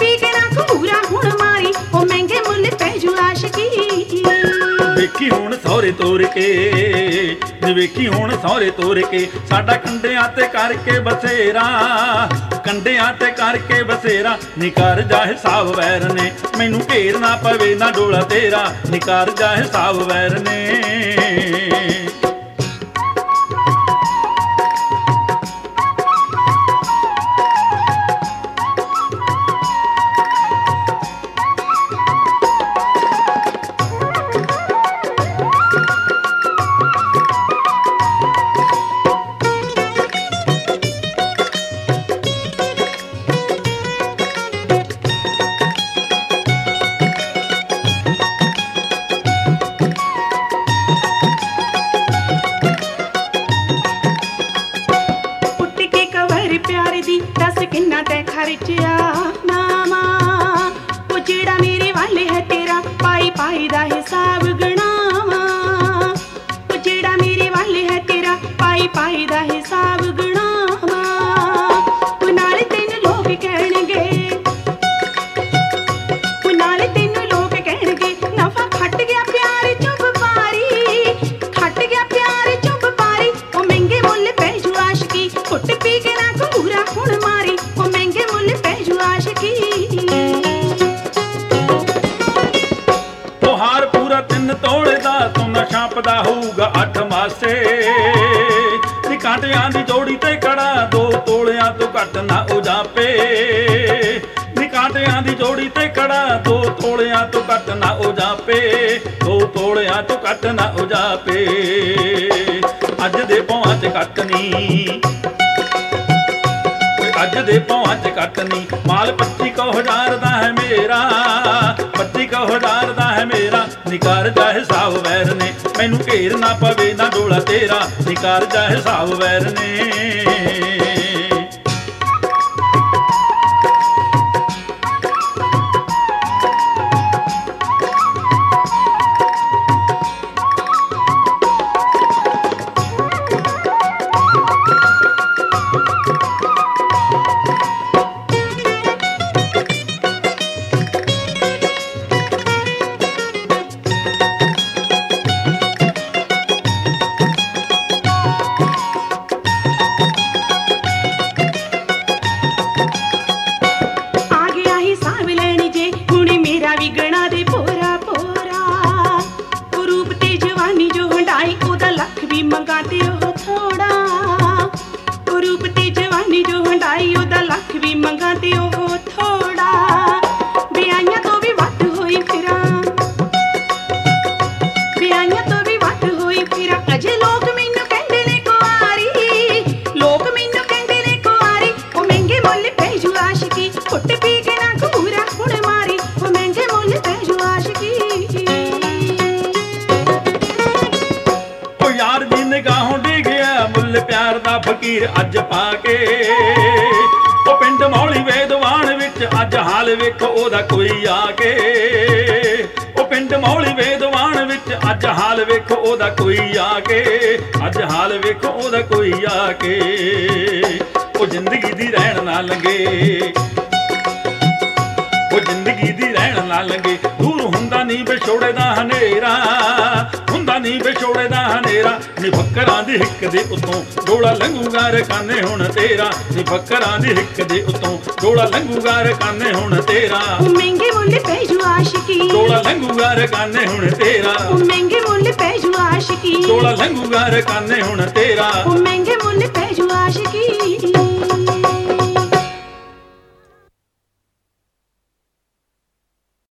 P के ना घूरा हुण मारी ओ महंगे मुल पै जू आशिकी ਵੇਖੀ ਹੁਣ ਸਹੁਰੇ ਤੋਰ ਕੇ ਵੇਖੀ ਹੁਣ ਸਹੁਰੇ ਤੋਰ ਕੇ ਸਾਡਾ ਕੰਡਿਆਂ ਤੇ ਕਰਕੇ ਬਸੇਰਾ ਕੰਡਿਆਂ ਤੇ ਕਰਕੇ ਬਸੇਰਾ ਨਿਕਾਰ ਜਾ ਹਿਸਾਬ ਵੈਰ ਨੇ ਮੈਨੂੰ ਘੇਰ ਨਾ ਪਵੇ ਨਾ ਡੋਲਾ ਤੇਰਾ ਨਿਕਾਰ ਜਾ ਹਿਸਾਬ ਵੈਰ ਨੇ दस किन्ना तै खर्चिया नामा वो जेड़ा मेरे वाले है तेरा पाई पाई दा हिसाब गणावा वो जेड़ा मेरे वाले है तेरा पाई पाई दा हिसाब गणावा वो नाले तेन लोग कहणगे वो नाले तेन लोग कहणगे नफा खट गया प्यार चुप पारी खट गया प्यार चुप पारी वो महंगे मुल पै जू आशिकी घुट पी के ना घूरा हुण मारी ओ महंगे मुल पै जू आशिकी तोहार पूरा 3 ਤੋਲੇ ਦਾ ਤੂੰ ਨਾ ਛਾਪਦਾ ਹੋਊਗਾ 8 ਮਾਸੇ ਨੀ ਕਾਂਟਿਆਂ ਦੀ ਜੋੜੀ ਤੇ ਕੜਾ 2 ਤੋਲਿਆਂ ਤੋਂ ਘੱਟ ਨਾ ਹੋ ਜਾਪੇ ਨੀ ਕਾਂਟਿਆਂ ਦੀ ਜੋੜੀ ਤੇ ਕੜਾ 2 ਤੋਲਿਆਂ ਤੋਂ ਘੱਟ ਨਾ ਹੋ ਜਾਪੇ 2 ਤੋਲਿਆਂ ਤੋਂ ਘੱਟ ਨਾ ਹੋ ਜਾਪੇ ਅੱਜ ਦੇ ਪੌਂ ਤੇ ਘੱਟ ਨਹੀਂ ਅੱਜ ਦੇ ਪੌਂ ਚ ਘੱਟ ਨਹੀਂ ਮਾਲ 25,000 ਦਾ ਹੈ ਮੇਰਾ 25,000 ਦਾ ਹੈ ਮੇਰਾ ਨਿਕਾਰ ਜਾ ਹਿਸਾਬ ਵੈਰ ਨੇ ਮੈਨੂੰ ਘੇਰ ਨਾ ਪਵੇ ਨਾ ਡੋਲਾ ਤੇਰਾ ਨਿਕਾਰ ਜਾ ਹਿਸਾਬ ਵੈਰ ਨੇ मंगाते हो थोड़ा ओ रूप ते जवानी जो हंडाई ओदा लख भी मंगाते हो थोड़ा बियाइयां तो भी वट होई फिरा बियाइयां तो भी वट होई फिरा अजे लोग मैनू कहंदे ने कुआरी लोग मैनू कहंदे ने कुआरी ओ महंगे मुल पै जू आशिकी घुट पी के ना घूरा हुण मारी ओ महंगे मुल पै जू आशिकी यार दी निगाहों डिगया मुल प्यार दा फकीर अज पाके ओ पिंड मौली वेदवान विच अज हाल वेखो ओदा कोई आके ओ पिंड मौली वेदवान विच अज हाल वेखो ओदा कोई आके अज हाल वेखो ओदा कोई आके ओ जिंदगी दी रहन ना लंगे ओ जिंदगी दी रहन ना लंगे दूर हुंदा नी विछोड़े दा हनेरा हुंदा नी विछोड़े दा हनेरा नी फक्करां दी हिक दे उतों डोला लंघूगा रकाने हुण तेरा नी फक्करां दी हिक दे उतों डोला लंघूगा रकाने हुण तेरा महंगे मुल पै जू आशिकी डोला लंघूगा रकाने हुण तेरा महंगे मुल पै जू आशिकी डोला लंघूगा रकाने हुण तेरा महंगे मुल पै जू आशिकी